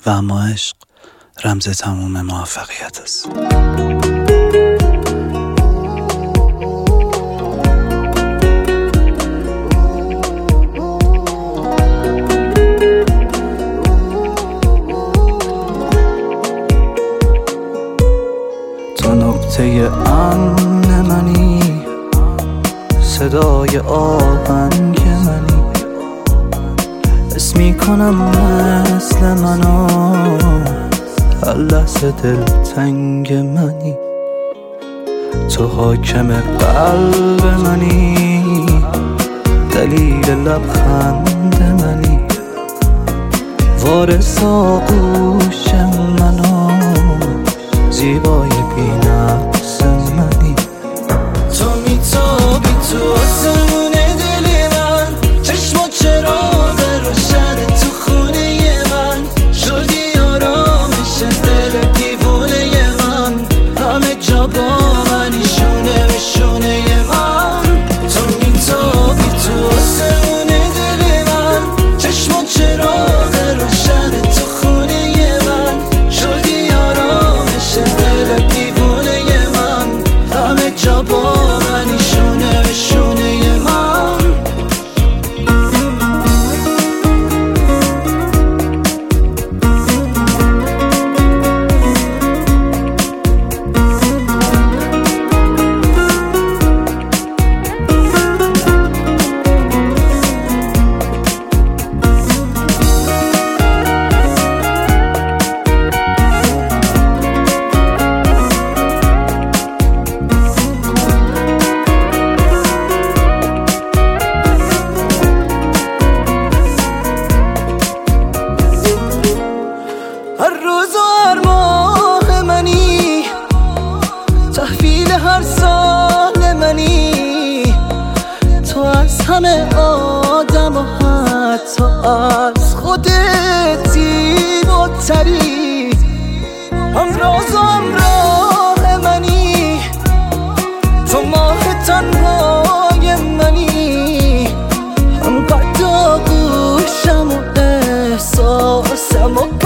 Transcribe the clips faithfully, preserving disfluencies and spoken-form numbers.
و اما عشق رمز تموم موفقیت است. تو نقطه امن منی، صدای آهنگ منی، حس میکنم مثل منو، هر لحظه دلتنگ منی. تو حاکم قلب منی، دلیل لبخند منی، وارث آغوش منو، زیبای بی‌نقص منی. تو میتابی تو آسمون دل من، چشم و چراغ روشن تو خونه من، شدی آرامش دل دیوونه من، همه جا با منی، شونه به شونه من. تو میتابی تو آسمون دل من، چشم و چراغ روشن تو خونه من، شدی آرامش دل دیوونه من، همه جا با منی، شونه به شونه من. هر روز و هر ماه منی، تحویل هر سال منی، تو از همه آدم و حتی از خودت زیباتری. همراز و همراه منی، تو ماه تنهای منی، همقدر آغوشم و احساسم و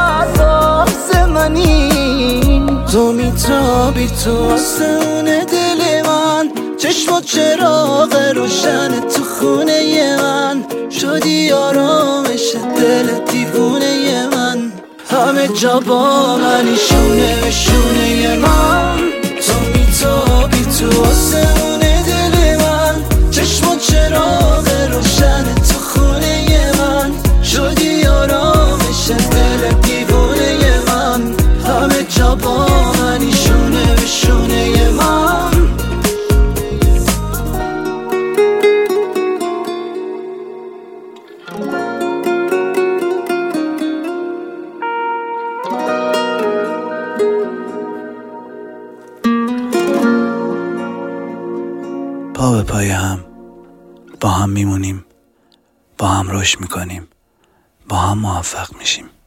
تو میتابی تو آسمون دل من، چشم و چراغ روشن تو خونه من، شدی آرامش دل دیوونه من، همه جا با منی، شونه به شونه من. تو میتابی تو آسمون دل من، چشم و چراغ روشن تو خونه من، شدی آرامش دل دیوونه من، همه جا با منی، شونه به شونه من. پا به پای هم با هم میمونیم، با هم رشد میکنیم، با هم موفق میشیم.